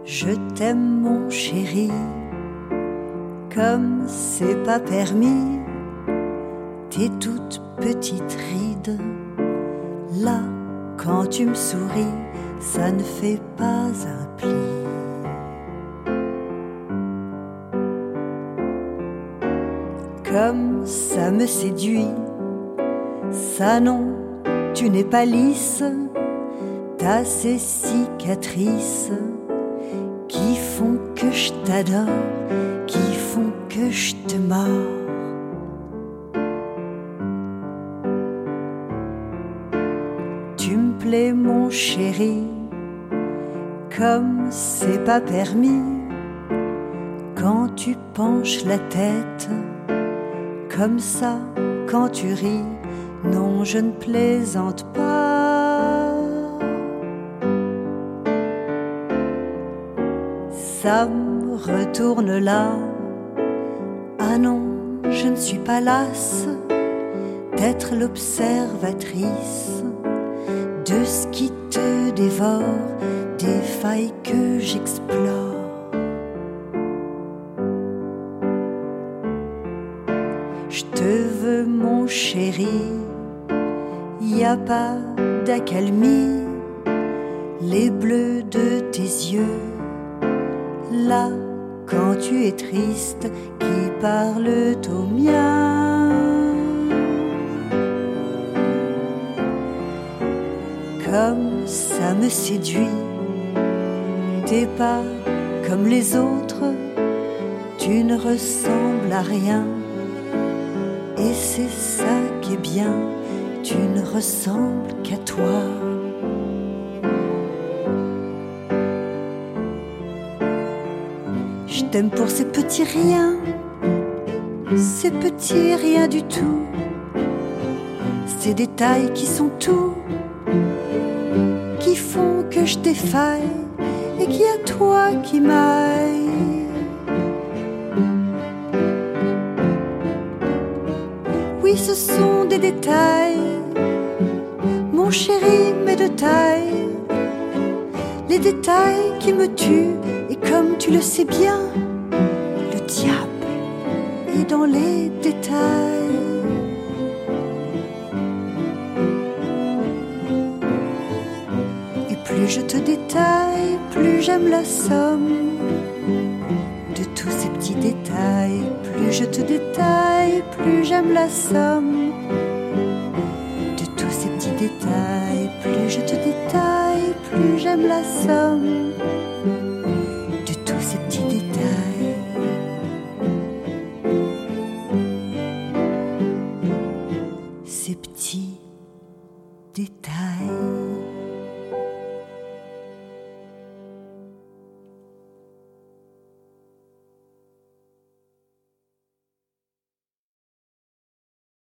Je t'aime mon chéri, comme c'est pas permis. Tes toutes petites rides, là quand tu me souris, ça ne fait pas un pli. Comme ça me séduit, ça non, tu n'es pas lisse. T'as ces cicatrices qui font que je t'adore, qui font que je te mords. Tu me plais mon chéri, comme c'est pas permis. Quand tu penches la tête, comme ça, quand tu ris, non je ne plaisante pas. Ça me retourne là. Ah non, je ne suis pas lasse d'être l'observatrice de ce qui te dévore, des failles que j'explore. Je te veux mon chéri, y a pas d'accalmie. Les bleus de tes yeux, là quand tu es triste, qui parlent au mien. Comme ça me séduit, t'es pas comme les autres, tu ne ressembles à rien. Et c'est ça qui est bien, tu ne ressembles qu'à toi. Je t'aime pour ces petits riens, ces petits riens du tout, ces détails qui sont tout, qui font que je défaille et qu'il y a toi qui m'aille. Oui, ce sont des détails, mon chéri, mais de taille. Les détails qui me tuent, et comme tu le sais bien, le diable est dans les détails. Et plus je te détaille, plus j'aime la somme de tous ces petits détails. Plus je te détaille, plus j'aime la somme de tous ces petits détails. Plus je te détaille, plus j'aime la somme